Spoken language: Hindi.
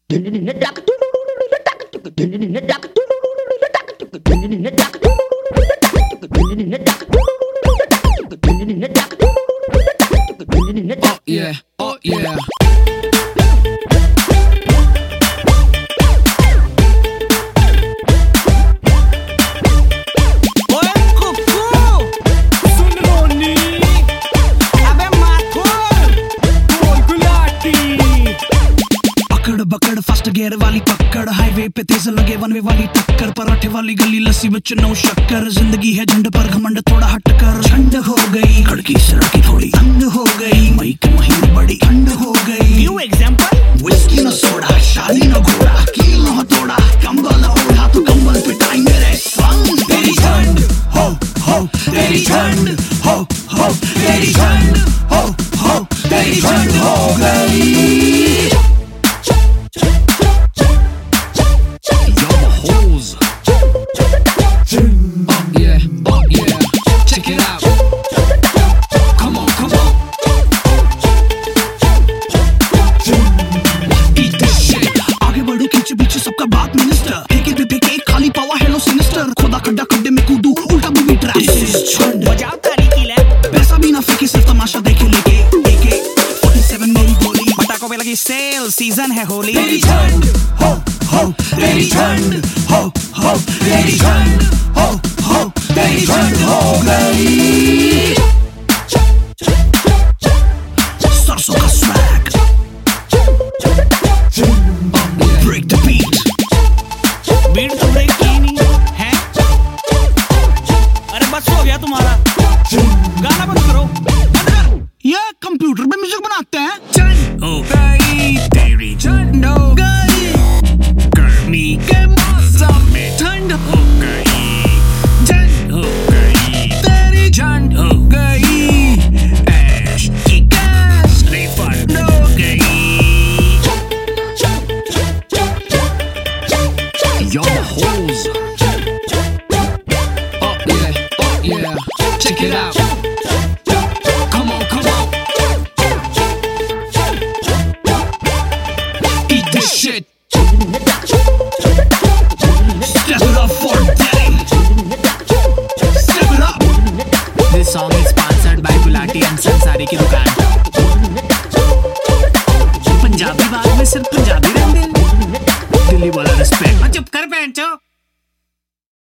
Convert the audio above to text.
Yeah, oh yeah. बकड़ फर्स्ट गियर वाली पकड़, हाईवे पे तेज लगे वन वे वाली टक्कर, पराठे वाली गली लस्सी में नो शक्कर, जिंदगी है झंड पर घमंड थोड़ा हटकर, ठंड हो गई खड़की सड़की थोड़ी तंग हो गई, मई के महीने बड़ी ठंड हो गई। न्यू एग्जांपल विस्की न सोडा, शादी न घोड़ा, कील न हथौड़ा, कंबल ओढ़ा तो कंबल पिटाई मेरे संग। तेरी ठंड हो तेरी ठंड हो तेरी ठंड हो तेरी ठंड हो गई। सबका बात मिनिस्टर, फेंके पे फेंके खाली पावा हेलो सिनिस्टर, खोदा खड्डा खड्डे में कूदू उल्टा बूबी ट्रैप, बजाओ ताली की लैप, पैसा भी ना फेंके सिर्फ तमाशा देखे लेके AK 47 मेरी गोली, पटाखों पे लगी सेल सीजन है होली। तेरी ठंड हो तेरी ठंड हो तेरी ठंड हो तेरी ठंड हो गई। सरसों का swag break the beat, beat तो ब्रेक की नहीं है। अरे बस हो गया तुम्हारा, गाना बंद करो। ये कंप्यूटर पे म्यूजिक बनाते हैं। ठंड हो गई तेरी ठंड हो गई, गर्मी के मौसम में ठंड हो गई, ठंड हो गई तेरी ठंड हो गई, ऐश की गैस रिफंड हो गई। Yo, hoes. Oh yeah, check it out. Come on. Eat this shit. Step it up for daddy. Step it up. This song is sponsored by Gulati and Sansari की दुकान। पंजाबी बात में सिर्फ पंजाबी रहते हैं, दिल्ली वाला रिस्पेक्ट। चुप कर पैंचो।